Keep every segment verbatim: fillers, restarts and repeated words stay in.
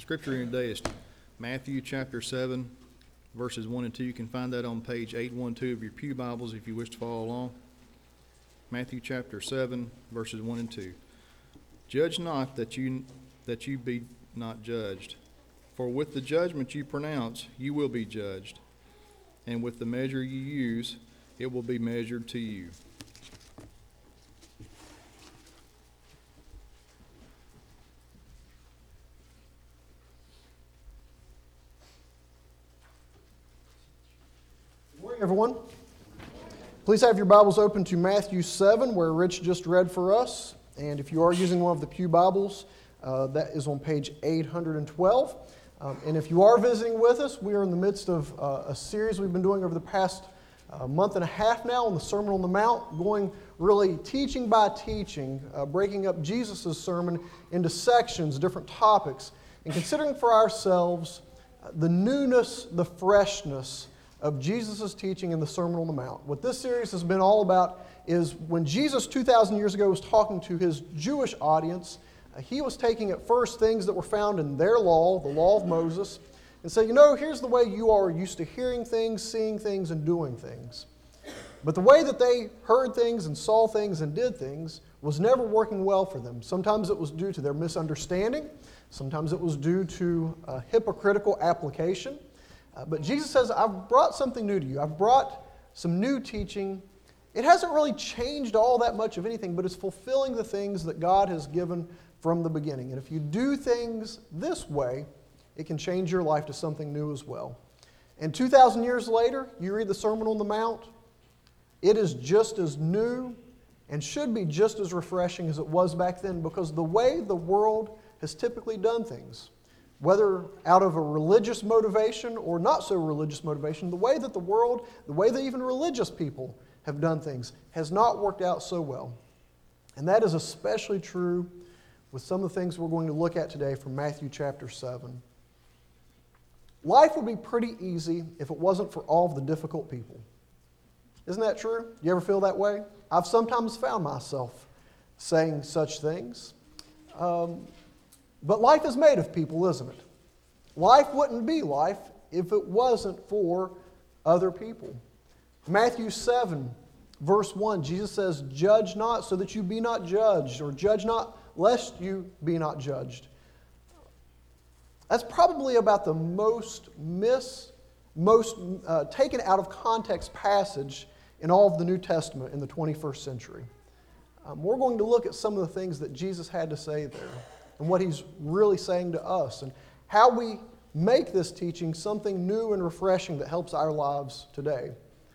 Scripture reading today is Matthew chapter seven, verses one and two. You can find that on page eight twelve of your pew Bibles if you wish to follow along. Matthew chapter seven, verses one and two. Judge not that you that you be not judged, for with the judgment you pronounce you will be judged, and with the measure you use it will be measured to you. Good morning, everyone. Please have your Bibles open to Matthew seven, where Rich just read for us. And if you are using one of the pew Bibles, uh, that is on page eight twelve. Um, and if you are visiting with us, we are in the midst of uh, a series we've been doing over the past uh, month and a half now on the Sermon on the Mount, going really teaching by teaching, uh, breaking up Jesus' sermon into sections, different topics, and considering for ourselves uh, the newness, the freshness of Jesus' teaching in the Sermon on the Mount. What this series has been all about is when Jesus two thousand years ago was talking to his Jewish audience, uh, he was taking at first things that were found in their law, the law of Moses, and saying, you know, here's the way you are used to hearing things, seeing things, and doing things. But the way that they heard things and saw things and did things was never working well for them. Sometimes it was due to their misunderstanding. Sometimes it was due to a hypocritical application. Uh, but Jesus says, I've brought something new to you. I've brought some new teaching. It hasn't really changed all that much of anything, but it's fulfilling the things that God has given from the beginning. And if you do things this way, it can change your life to something new as well. And two thousand years later, you read the Sermon on the Mount, it is just as new and should be just as refreshing as it was back then, because the way the world has typically done things, whether out of a religious motivation or not so religious motivation, the way that the world, the way that even religious people have done things has not worked out so well. And that is especially true with some of the things we're going to look at today from Matthew chapter seven. Life would be pretty easy if it wasn't for all of the difficult people. Isn't that true? You ever feel that way? I've sometimes found myself saying such things. Um, But life is made of people, isn't it? Life wouldn't be life if it wasn't for other people. Matthew seven, verse one, Jesus says, judge not so that you be not judged, or judge not lest you be not judged. That's probably about the most miss, most uh, taken out of context passage in all of the New Testament in the twenty-first century. Um, we're going to look at some of the things that Jesus had to say there, and what he's really saying to us, and how we make this teaching something new and refreshing that helps our lives today.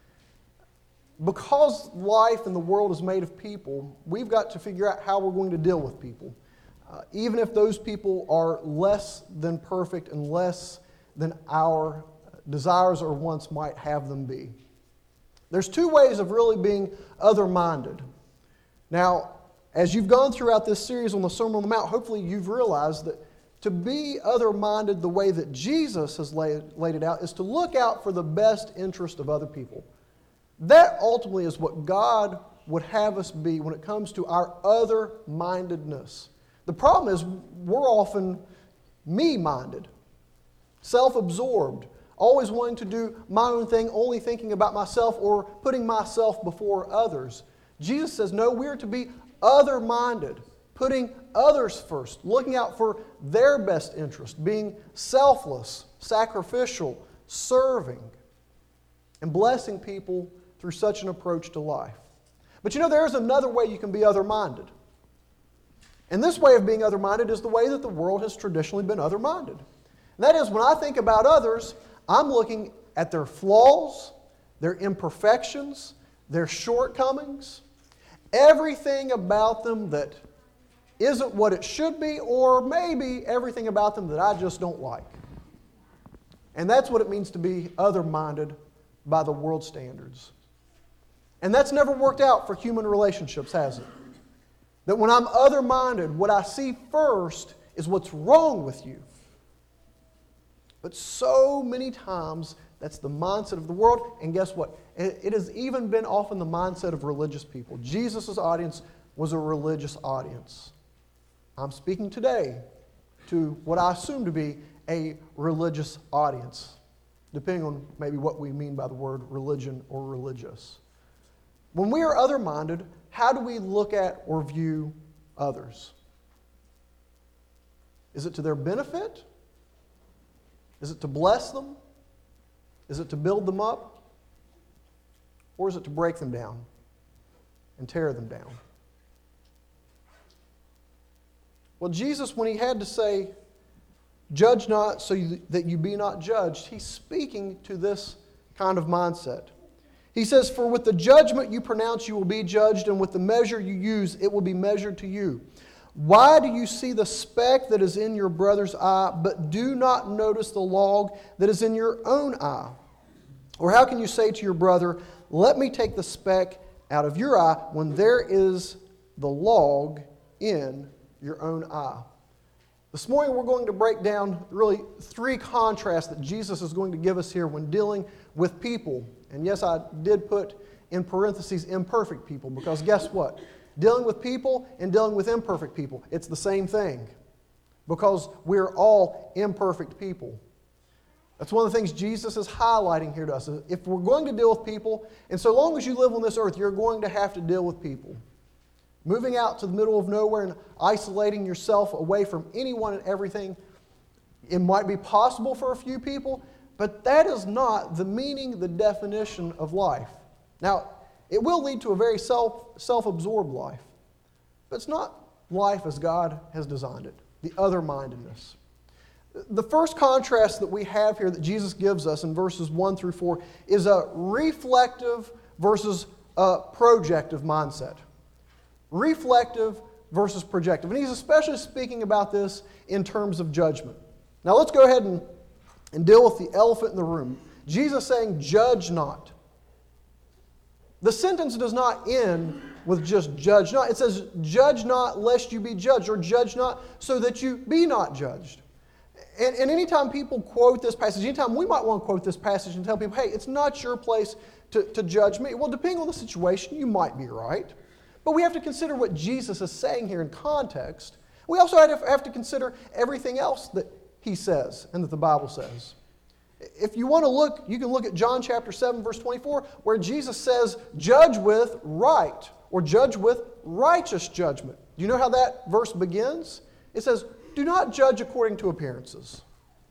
Because life in the world is made of people, we've got to figure out how we're going to deal with people, uh, even if those people are less than perfect and less than our desires or wants might have them be. There's two ways of really being other-minded. Now, as you've gone throughout this series on the Sermon on the Mount, hopefully you've realized that to be other-minded the way that Jesus has laid, laid it out is to look out for the best interest of other people. That ultimately is what God would have us be when it comes to our other-mindedness. The problem is we're often me-minded, self-absorbed, always wanting to do my own thing, only thinking about myself or putting myself before others. Jesus says, no, we're to be other-minded, putting others first, looking out for their best interest, being selfless, sacrificial, serving, and blessing people through such an approach to life. But you know, there is another way you can be other-minded. And this way of being other-minded is the way that the world has traditionally been other-minded. And that is, when I think about others, I'm looking at their flaws, their imperfections, their shortcomings, everything about them that isn't what it should be, or maybe everything about them that I just don't like. And that's what it means to be other-minded by the world standards. And that's never worked out for human relationships, has it? That when I'm other-minded, what I see first is what's wrong with you. But so many times, that's the mindset of the world. And guess what? It has even been often the mindset of religious people. Jesus' audience was a religious audience. I'm speaking today to what I assume to be a religious audience, depending on maybe what we mean by the word religion or religious. When we are other-minded, how do we look at or view others? Is it to their benefit? Is it to bless them? Is it to build them up? Or is it to break them down and tear them down? Well, Jesus, when he had to say, judge not so you, that you be not judged, he's speaking to this kind of mindset. He says, for with the judgment you pronounce you will be judged, and with the measure you use it will be measured to you. Why do you see the speck that is in your brother's eye, but do not notice the log that is in your own eye? Or how can you say to your brother, let me take the speck out of your eye, when there is the log in your own eye? This morning we're going to break down really three contrasts that Jesus is going to give us here when dealing with people. And yes, I did put in parentheses imperfect people, because guess what? Dealing with people and dealing with imperfect people, it's the same thing, because we're all imperfect people. That's one of the things Jesus is highlighting here to us. If we're going to deal with people, and so long as you live on this earth, you're going to have to deal with people. Moving out to the middle of nowhere and isolating yourself away from anyone and everything, it might be possible for a few people, but that is not the meaning, the definition of life. Now, it will lead to a very self, self-absorbed life, but it's not life as God has designed it, the other-mindedness. The first contrast that we have here that Jesus gives us in verses one through four is a reflective versus a projective mindset. Reflective versus projective. And he's especially speaking about this in terms of judgment. Now let's go ahead and, and deal with the elephant in the room. Jesus saying, judge not. The sentence does not end with just judge not. It says, judge not lest you be judged, or judge not so that you be not judged. And, and anytime people quote this passage, anytime we might want to quote this passage and tell people, hey, it's not your place to, to judge me. Well, depending on the situation, you might be right. But we have to consider what Jesus is saying here in context. We also have to, have to consider everything else that he says and that the Bible says. If you want to look, you can look at John chapter seven, verse twenty-four, where Jesus says, judge with right, or judge with righteous judgment. Do you know how that verse begins? It says, do not judge according to appearances.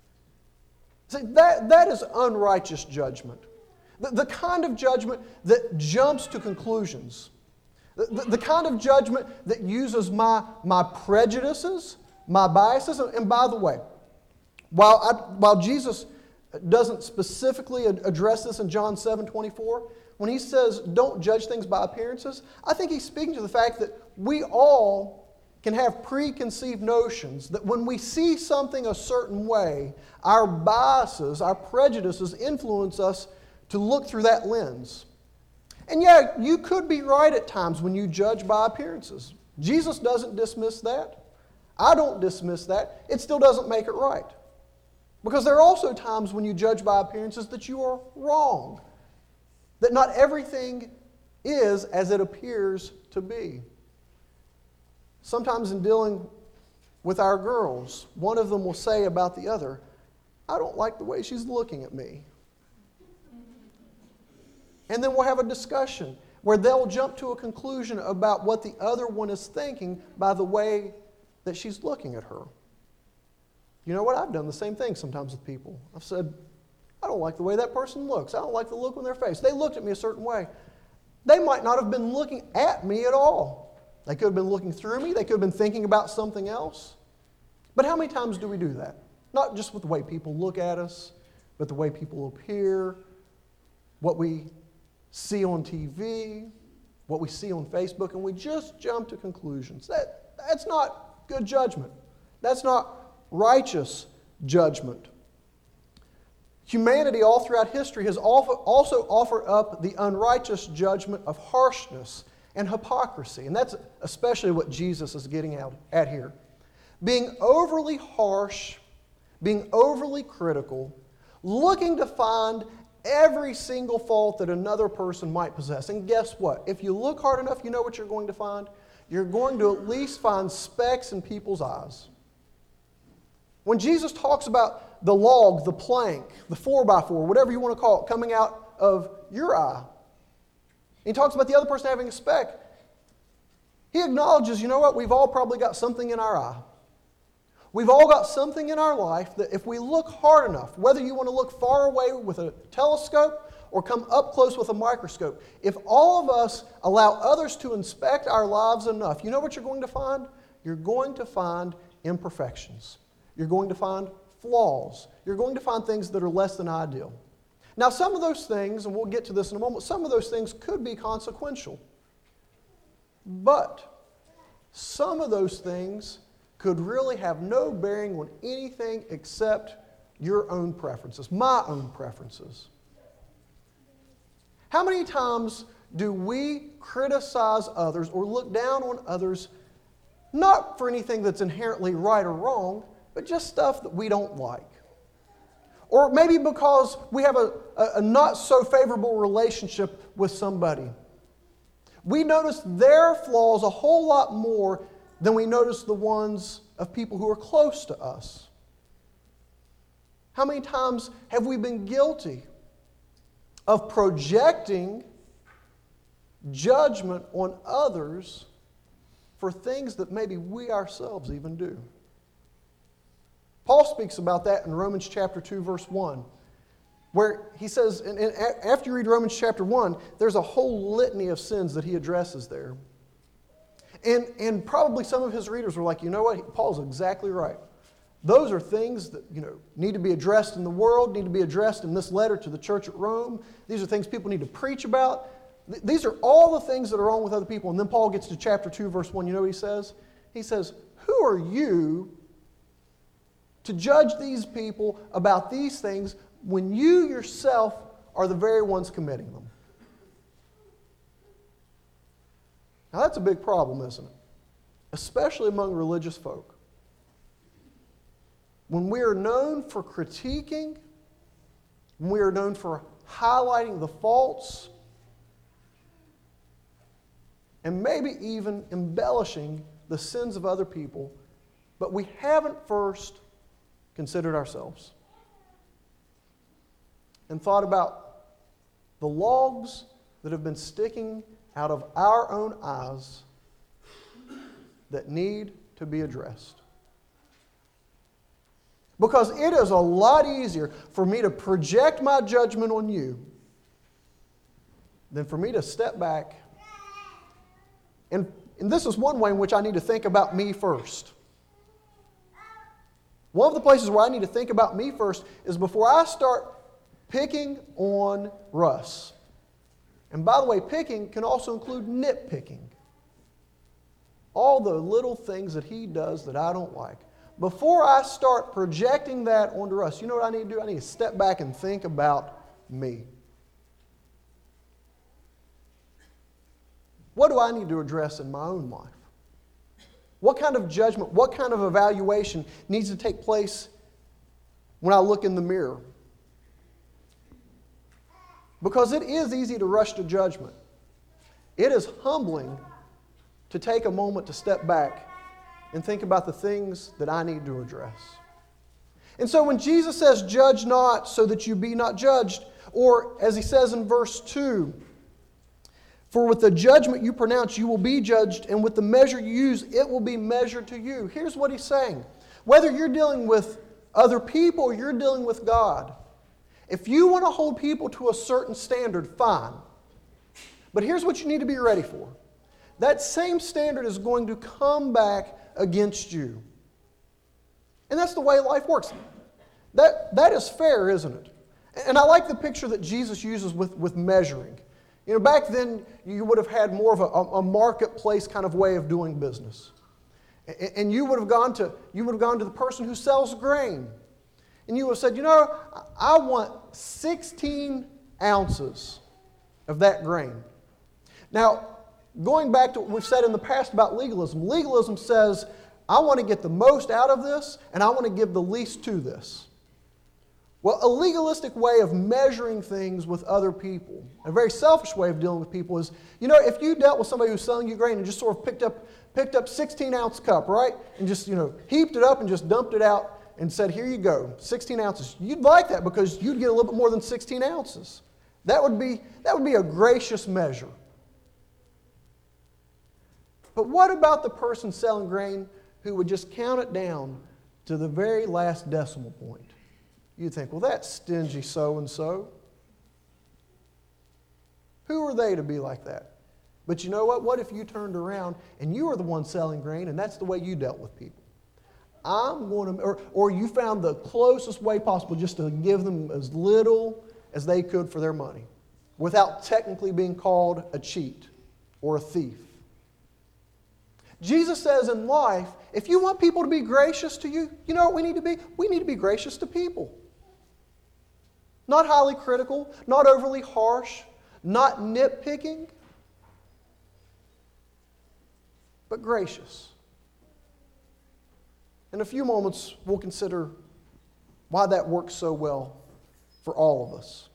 See, that, that is unrighteous judgment. The, the kind of judgment that jumps to conclusions. The, the, the kind of judgment that uses my, my prejudices, my biases. And by the way, while, I, while Jesus doesn't specifically address this in John seven twenty-four, when he says don't judge things by appearances, I think he's speaking to the fact that we all can have preconceived notions that when we see something a certain way, our biases, our prejudices influence us to look through that lens. And yeah, you could be right at times when you judge by appearances. Jesus doesn't dismiss that. I don't dismiss that. It still doesn't make it right. Because there are also times when you judge by appearances that you are wrong. That not everything is as it appears to be. Sometimes in dealing with our girls, one of them will say about the other, I don't like the way she's looking at me. And then we'll have a discussion where they'll jump to a conclusion about what the other one is thinking by the way that she's looking at her. You know what? I've done the same thing sometimes with people. I've said, I don't like the way that person looks. I don't like the look on their face. They looked at me a certain way. They might not have been looking at me at all. They could have been looking through me. They could have been thinking about something else. But how many times do we do that? Not just with the way people look at us, but the way people appear, what we see on T V, what we see on Facebook, and we just jump to conclusions. That, that's not good judgment. That's not righteous judgment. Humanity all throughout history has also offered up the unrighteous judgment of harshness and hypocrisy. And that's especially what Jesus is getting out at here. Being overly harsh, being overly critical, looking to find every single fault that another person might possess. And guess what? If you look hard enough, you know what you're going to find? You're going to at least find specks in people's eyes. When Jesus talks about the log, the plank, the four by four, whatever you want to call it, coming out of your eye, he talks about the other person having a speck, he acknowledges, you know what, we've all probably got something in our eye. We've all got something in our life that if we look hard enough, whether you want to look far away with a telescope or come up close with a microscope, if all of us allow others to inspect our lives enough, you know what you're going to find? You're going to find imperfections. You're going to find flaws. You're going to find things that are less than ideal. Now, some of those things, and we'll get to this in a moment, some of those things could be consequential. But some of those things could really have no bearing on anything except your own preferences, my own preferences. How many times do we criticize others or look down on others, not for anything that's inherently right or wrong, but just stuff that we don't like? Or maybe because we have a, a, a not so favorable relationship with somebody. We notice their flaws a whole lot more than we notice the ones of people who are close to us. How many times have we been guilty of projecting judgment on others for things that maybe we ourselves even do? Paul speaks about that in Romans chapter two, verse one, where he says, and, and after you read Romans chapter one, there's a whole litany of sins that he addresses there. And, and probably some of his readers were like, you know what, Paul's exactly right. Those are things that, you know, need to be addressed in the world, need to be addressed in this letter to the church at Rome. These are things people need to preach about. Th- these are all the things that are wrong with other people. And then Paul gets to chapter two, verse one. You know what he says? He says, who are you to judge these people about these things when you yourself are the very ones committing them? Now that's a big problem, isn't it? Especially among religious folk. When we are known for critiquing, when we are known for highlighting the faults, and maybe even embellishing the sins of other people, but we haven't first considered ourselves and thought about the logs that have been sticking out of our own eyes that need to be addressed. Because it is a lot easier for me to project my judgment on you than for me to step back. And, and this is one way in which I need to think about me first. One of the places where I need to think about me first is before I start picking on Russ. And by the way, picking can also include nitpicking. All the little things that he does that I don't like. Before I start projecting that onto Russ, you know what I need to do? I need to step back and think about me. What do I need to address in my own life? What kind of judgment, what kind of evaluation needs to take place when I look in the mirror? Because it is easy to rush to judgment. It is humbling to take a moment to step back and think about the things that I need to address. And so when Jesus says, judge not so that you be not judged, or as he says in verse two, for with the judgment you pronounce, you will be judged, and with the measure you use, it will be measured to you. Here's what he's saying. Whether you're dealing with other people or you're dealing with God, if you want to hold people to a certain standard, fine. But here's what you need to be ready for. That same standard is going to come back against you. And that's the way life works. That, that is fair, isn't it? And I like the picture that Jesus uses with, with measuring. You know, back then, you would have had more of a, a marketplace kind of way of doing business. And, and you would have gone to, you would have gone to the person who sells grain. And you would have said, you know, I want sixteen ounces of that grain. Now, going back to what we've said in the past about legalism, legalism says, I want to get the most out of this, and I want to give the least to this. Well, a legalistic way of measuring things with other people, a very selfish way of dealing with people is, you know, if you dealt with somebody who's selling you grain and just sort of picked up picked up sixteen ounce cup, right? And just, you know, heaped it up and just dumped it out, and said, here you go, sixteen ounces. You'd like that because you'd get a little bit more than sixteen ounces. That would be, that would be a gracious measure. But what about the person selling grain who would just count it down to the very last decimal point? You'd think, well, that's stingy so-and-so. Who are they to be like that? But you know what? What if you turned around and you were the one selling grain and that's the way you dealt with people? I'm going to, or, or you found the closest way possible just to give them as little as they could for their money without technically being called a cheat or a thief. Jesus says in life, if you want people to be gracious to you, you know what we need to be? We need to be gracious to people. Not highly critical, not overly harsh, not nitpicking, but gracious. In a few moments, we'll consider why that works so well for all of us.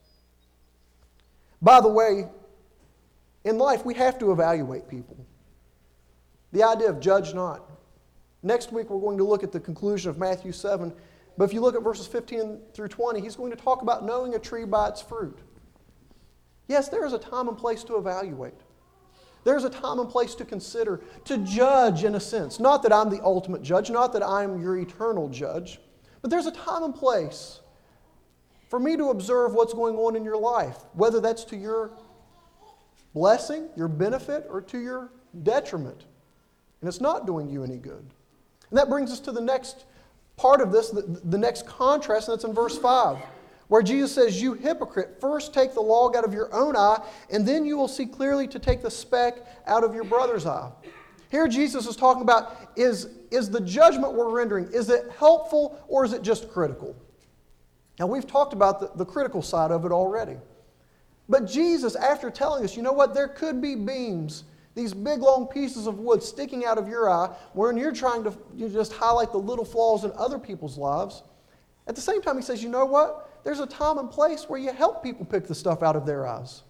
By the way, in life, we have to evaluate people. The idea of judge not. Next week, we're going to look at the conclusion of Matthew seven. But if you look at verses fifteen through twenty, he's going to talk about knowing a tree by its fruit. Yes, there is a time and place to evaluate. There's a time and place to consider, to judge in a sense. Not that I'm the ultimate judge, not that I'm your eternal judge, but there's a time and place for me to observe what's going on in your life, whether that's to your blessing, your benefit, or to your detriment. And it's not doing you any good. And that brings us to the next part of this, the, the next contrast, and that's in verse five, where Jesus says, you hypocrite, first take the log out of your own eye, and then you will see clearly to take the speck out of your brother's eye. Here Jesus is talking about, is, is the judgment we're rendering, is it helpful or is it just critical? Now we've talked about the, the critical side of it already. But Jesus, after telling us, you know what, there could be beams, these big long pieces of wood sticking out of your eye, when you're trying to you just highlight the little flaws in other people's lives. At the same time, he says, you know what? There's a time and place where you help people pick the stuff out of their eyes.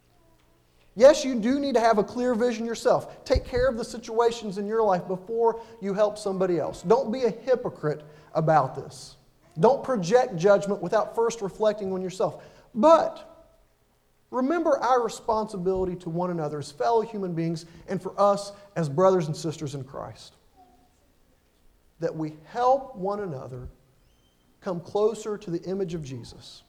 Yes, you do need to have a clear vision yourself. Take care of the situations in your life before you help somebody else. Don't be a hypocrite about this. Don't project judgment without first reflecting on yourself. But remember our responsibility to one another as fellow human beings and for us as brothers and sisters in Christ. That we help one another come closer to the image of Jesus.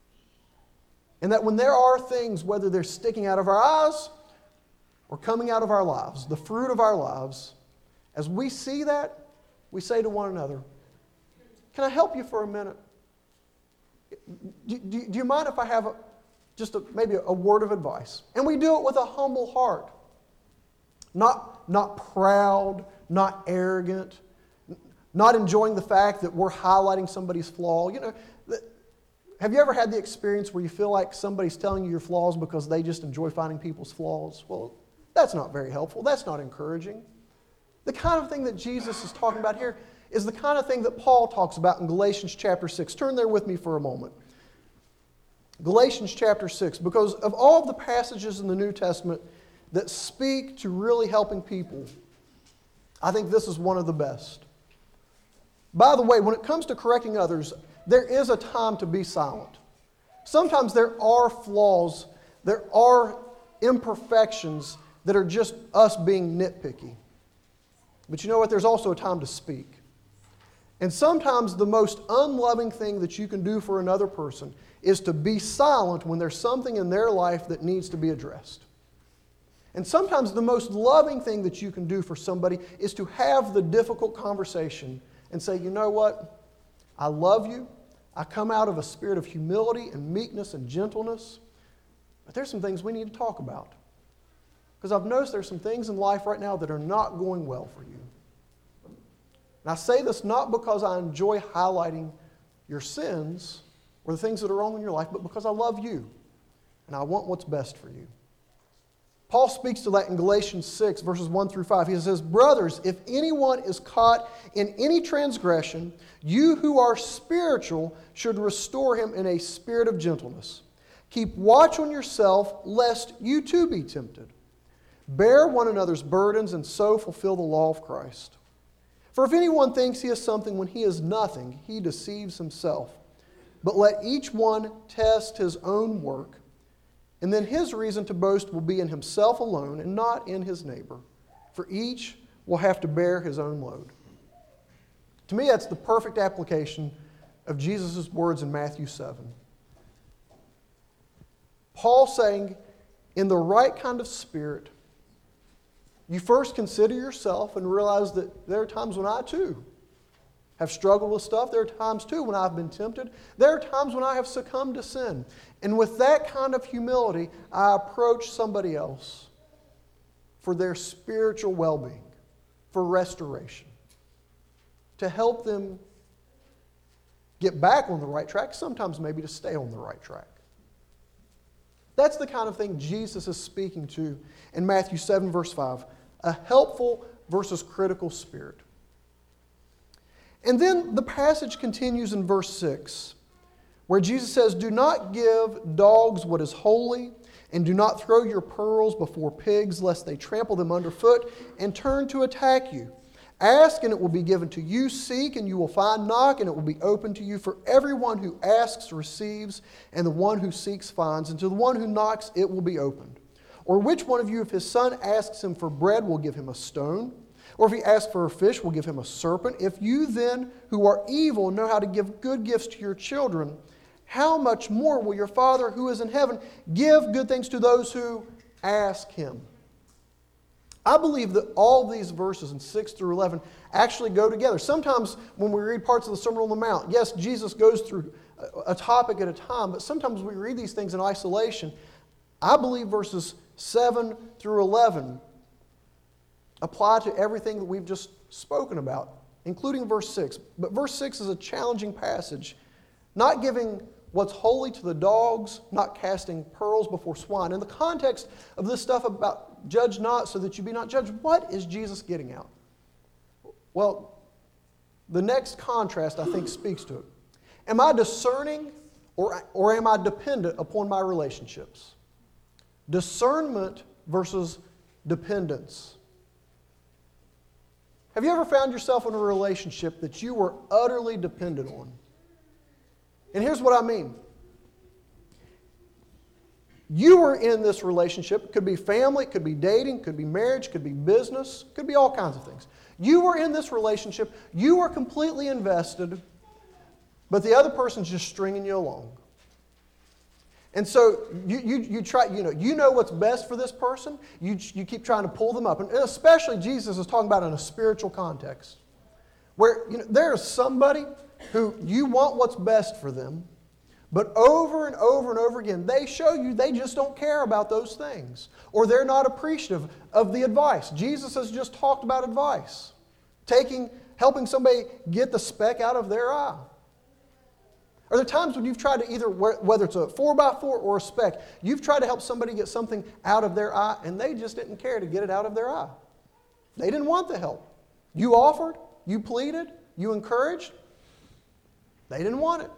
And that when there are things, whether they're sticking out of our eyes or coming out of our lives, the fruit of our lives, as we see that, we say to one another, can I help you for a minute? Do, do, do you mind if I have a, just a, maybe a, a word of advice? And we do it with a humble heart. Not, not proud, not arrogant, not enjoying the fact that we're highlighting somebody's flaw. You know, have you ever had the experience where you feel like somebody's telling you your flaws because they just enjoy finding people's flaws? Well, that's not very helpful. That's not encouraging. The kind of thing that Jesus is talking about here is the kind of thing that Paul talks about in Galatians chapter six. Turn there with me for a moment. Galatians chapter six, because of all of the passages in the New Testament that speak to really helping people, I think this is one of the best. By the way, when it comes to correcting others, there is a time to be silent. Sometimes there are flaws, there are imperfections that are just us being nitpicky. But you know what? There's also a time to speak. And sometimes the most unloving thing that you can do for another person is to be silent when there's something in their life that needs to be addressed. And sometimes the most loving thing that you can do for somebody is to have the difficult conversation and say, you know what? I love you. I come out of a spirit of humility and meekness and gentleness. But there's some things we need to talk about. Because I've noticed there's some things in life right now that are not going well for you. And I say this not because I enjoy highlighting your sins or the things that are wrong in your life, but because I love you and I want what's best for you. Paul speaks to that in Galatians six, verses one through five. He says, brothers, if anyone is caught in any transgression, you who are spiritual should restore him in a spirit of gentleness. Keep watch on yourself, lest you too be tempted. Bear one another's burdens and so fulfill the law of Christ. For if anyone thinks he is something when he is nothing, he deceives himself. But let each one test his own work, and then his reason to boast will be in himself alone and not in his neighbor. For each will have to bear his own load. To me, that's the perfect application of Jesus' words in Matthew seven. Paul saying, in the right kind of spirit, you first consider yourself and realize that there are times when I too have struggled with stuff. There are times too when I've been tempted. There are times when I have succumbed to sin. And with that kind of humility, I approach somebody else for their spiritual well-being, for restoration, to help them get back on the right track, sometimes maybe to stay on the right track. That's the kind of thing Jesus is speaking to in Matthew seven, verse five. A helpful versus critical spirit. And then the passage continues in verse six, where Jesus says, do not give dogs what is holy, and do not throw your pearls before pigs, lest they trample them underfoot and turn to attack you. Ask, and it will be given to you. Seek, and you will find. Knock, and it will be opened to you. For everyone who asks receives, and the one who seeks finds, and to the one who knocks it will be opened. Or which one of you, if his son asks him for bread, will give him a stone? Or if he asks for a fish, will give him a serpent? If you then, who are evil, know how to give good gifts to your children, how much more will your Father who is in heaven give good things to those who ask him? I believe that all these verses in six through eleven actually go together. Sometimes when we read parts of the Sermon on the Mount, yes, Jesus goes through a topic at a time, but sometimes we read these things in isolation. I believe verses seven through eleven apply to everything that we've just spoken about, including verse six. But verse six is a challenging passage, not giving what's holy to the dogs, not casting pearls before swine. In the context of this stuff about judge not so that you be not judged, what is Jesus getting at? Well, the next contrast, I think, speaks to it. Am I discerning or, or am I dependent upon my relationships? Discernment versus dependence. Have you ever found yourself in a relationship that you were utterly dependent on? And here's what I mean. You were in this relationship. It could be family, it could be dating, it could be marriage, it could be business, it could be all kinds of things. You were in this relationship. You were completely invested, but the other person's just stringing you along. And so you, you, you try, you know, you know what's best for this person. You, you keep trying to pull them up. And especially Jesus is talking about in a spiritual context. Where you know, there is somebody who you want what's best for them, but over and over and over again, they show you they just don't care about those things. Or they're not appreciative of the advice. Jesus has just talked about advice. Taking, helping somebody get the speck out of their eye. Are there times when you've tried to either, whether it's a four by four or a speck, you've tried to help somebody get something out of their eye and they just didn't care to get it out of their eye? They didn't want the help. You offered, you pleaded, you encouraged. They didn't want it.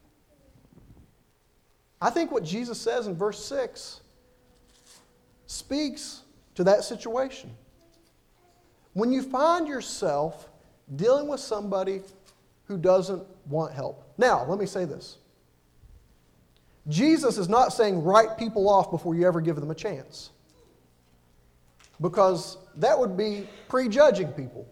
I think what Jesus says in verse six speaks to that situation. When you find yourself dealing with somebody who doesn't want help. Now, let me say this. Jesus is not saying write people off before you ever give them a chance. Because that would be prejudging people.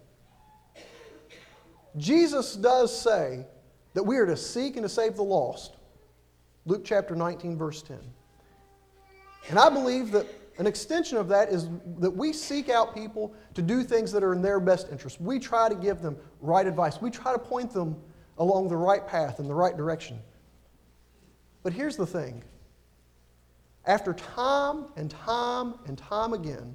Jesus does say that we are to seek and to save the lost. Luke chapter nineteen, verse ten. And I believe that an extension of that is that we seek out people to do things that are in their best interest. We try to give them right advice. We try to point them along the right path in the right direction. But here's the thing. After time and time and time again,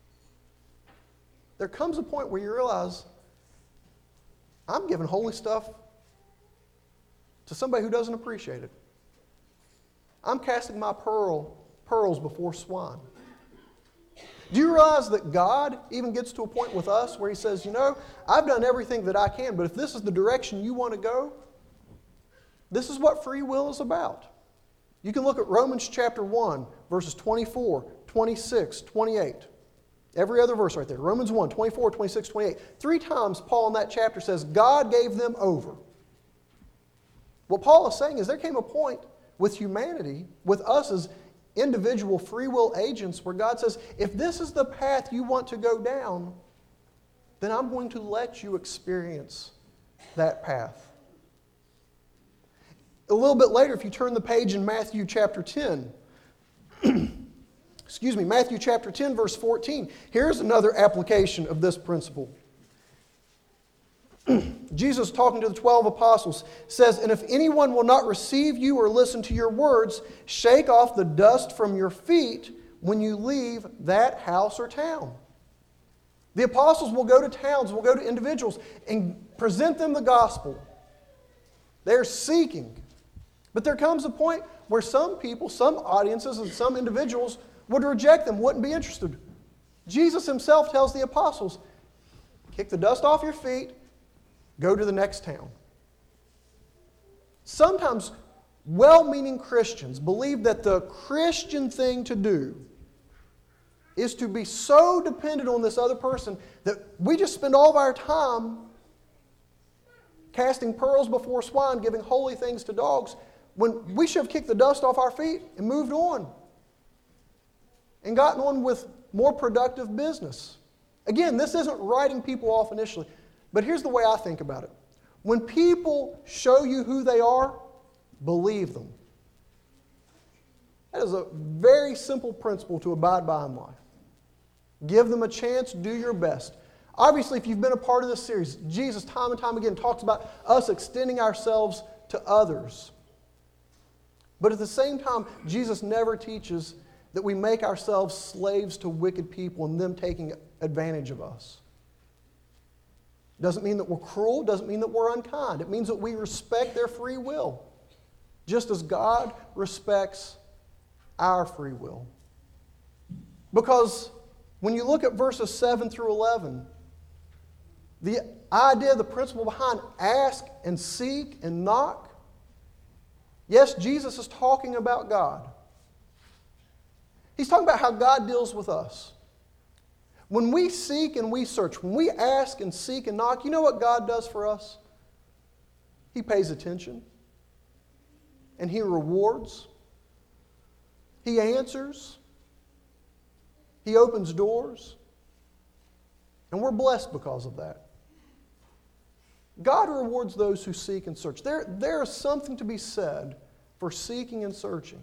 there comes a point where you realize I'm giving holy stuff to somebody who doesn't appreciate it. I'm casting my pearl, pearls before swine. Do you realize that God even gets to a point with us where He says, you know, I've done everything that I can, but if this is the direction you want to go, this is what free will is about. You can look at Romans chapter one, verses twenty-four, twenty-six, twenty-eight. Every other verse right there. Romans one, twenty-four, twenty-six, twenty-eight. Three times Paul in that chapter says God gave them over. What Paul is saying is there came a point with humanity, with us as individual free will agents, where God says, if this is the path you want to go down, then I'm going to let you experience that path. A little bit later, if you turn the page in Matthew chapter ten, excuse me, Matthew chapter ten, verse fourteen, here's another application of this principle. Jesus, talking to the twelve apostles, says, and if anyone will not receive you or listen to your words, shake off the dust from your feet when you leave that house or town. The apostles will go to towns, will go to individuals, and present them the gospel. They're seeking. But there comes a point where some people, some audiences, and some individuals would reject them, wouldn't be interested. Jesus himself tells the apostles, kick the dust off your feet, go to the next town. Sometimes well-meaning Christians believe that the Christian thing to do is to be so dependent on this other person that we just spend all of our time casting pearls before swine, giving holy things to dogs, when we should have kicked the dust off our feet and moved on and gotten on with more productive business. Again, this isn't writing people off initially, but here's the way I think about it. When people show you who they are, believe them. That is a very simple principle to abide by in life. Give them a chance, do your best. Obviously, if you've been a part of this series, Jesus time and time again talks about us extending ourselves to others. But at the same time, Jesus never teaches that we make ourselves slaves to wicked people and them taking advantage of us. Doesn't mean that we're cruel, doesn't mean that we're unkind. It means that we respect their free will, just as God respects our free will. Because when you look at verses seven through eleven, the idea, the principle behind ask and seek and knock, yes, Jesus is talking about God. He's talking about how God deals with us. When we seek and we search, when we ask and seek and knock, you know what God does for us? He pays attention. And He rewards. He answers. He opens doors. And we're blessed because of that. God rewards those who seek and search. There, there is something to be said for seeking and searching.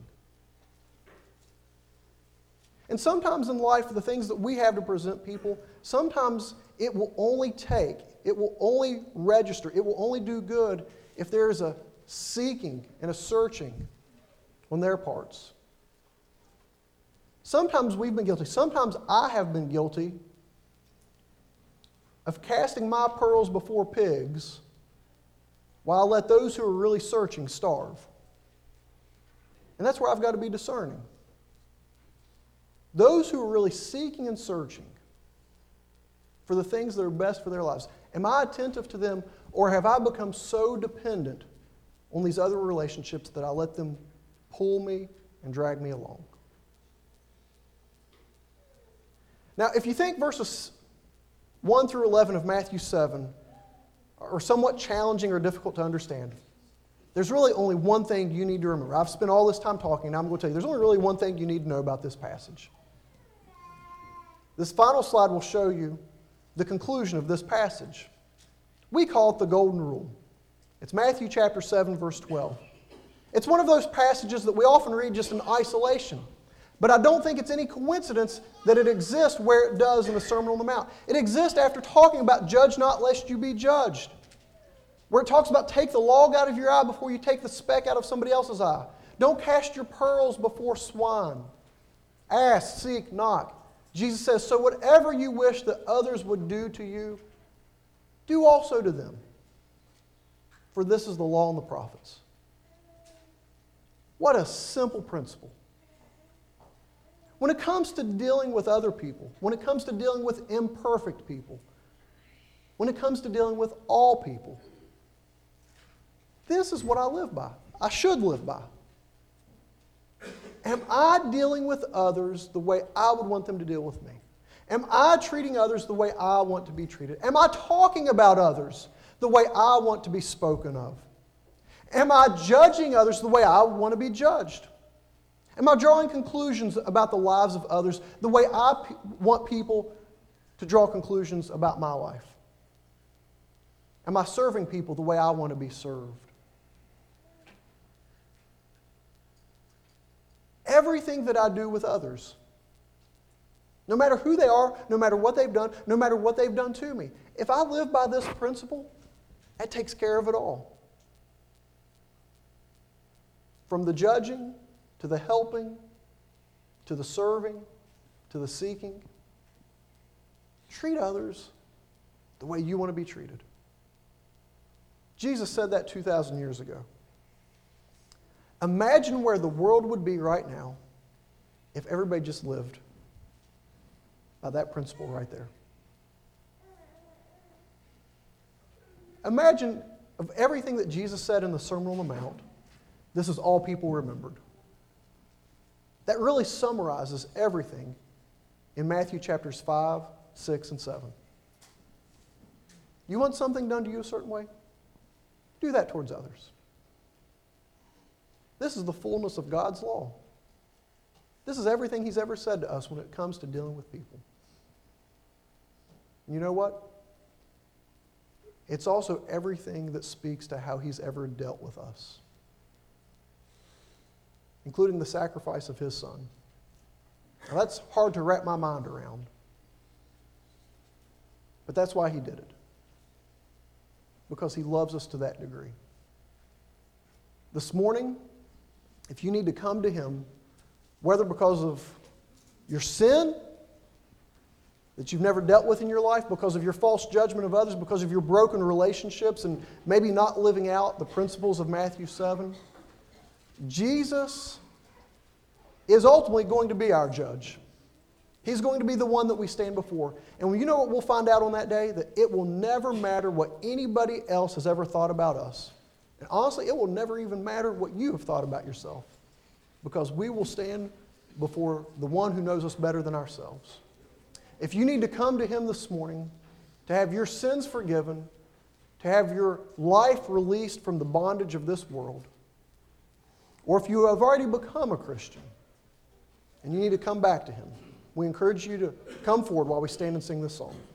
And sometimes in life, the things that we have to present people, sometimes it will only take, it will only register, it will only do good if there is a seeking and a searching on their parts. Sometimes we've been guilty. Sometimes I have been guilty of casting my pearls before pigs while I let those who are really searching starve. And that's where I've got to be discerning. Those who are really seeking and searching for the things that are best for their lives, am I attentive to them, or have I become so dependent on these other relationships that I let them pull me and drag me along? Now, if you think verses one through eleven of Matthew seven are somewhat challenging or difficult to understand, there's really only one thing you need to remember. I've spent all this time talking, and I'm going to tell you, there's only really one thing you need to know about this passage. This final slide will show you the conclusion of this passage. We call it the Golden Rule. It's Matthew chapter seven, verse twelve. It's one of those passages that we often read just in isolation. But I don't think it's any coincidence that it exists where it does in the Sermon on the Mount. It exists after talking about judge not lest you be judged. Where it talks about take the log out of your eye before you take the speck out of somebody else's eye. Don't cast your pearls before swine. Ask, seek, knock. Jesus says, so whatever you wish that others would do to you, do also to them. For this is the law and the prophets. What a simple principle. When it comes to dealing with other people, when it comes to dealing with imperfect people, when it comes to dealing with all people, this is what I live by. I should live by. Am I dealing with others the way I would want them to deal with me? Am I treating others the way I want to be treated? Am I talking about others the way I want to be spoken of? Am I judging others the way I want to be judged? Am I drawing conclusions about the lives of others the way I p- want people to draw conclusions about my life? Am I serving people the way I want to be served? Everything that I do with others, no matter who they are, no matter what they've done, no matter what they've done to me, if I live by this principle, that takes care of it all. From the judging, to the helping, to the serving, to the seeking. Treat others the way you want to be treated. Jesus said that two thousand years ago. Imagine where the world would be right now if everybody just lived by that principle right there. Imagine of everything that Jesus said in the Sermon on the Mount, this is all people remembered. That really summarizes everything in Matthew chapters five, six, and seven. You want something done to you a certain way? Do that towards others. This is the fullness of God's law. This is everything He's ever said to us when it comes to dealing with people. You know what? It's also everything that speaks to how He's ever dealt with us, including the sacrifice of His Son. Now, that's hard to wrap my mind around, but that's why He did it, because He loves us to that degree. This morning, if you need to come to Him, whether because of your sin that you've never dealt with in your life, because of your false judgment of others, because of your broken relationships and maybe not living out the principles of Matthew seven, Jesus is ultimately going to be our judge. He's going to be the one that we stand before. And you know what we'll find out on that day? That it will never matter what anybody else has ever thought about us. And honestly, it will never even matter what you have thought about yourself, because we will stand before the one who knows us better than ourselves. If you need to come to Him this morning to have your sins forgiven, to have your life released from the bondage of this world, or if you have already become a Christian and you need to come back to Him, we encourage you to come forward while we stand and sing this song.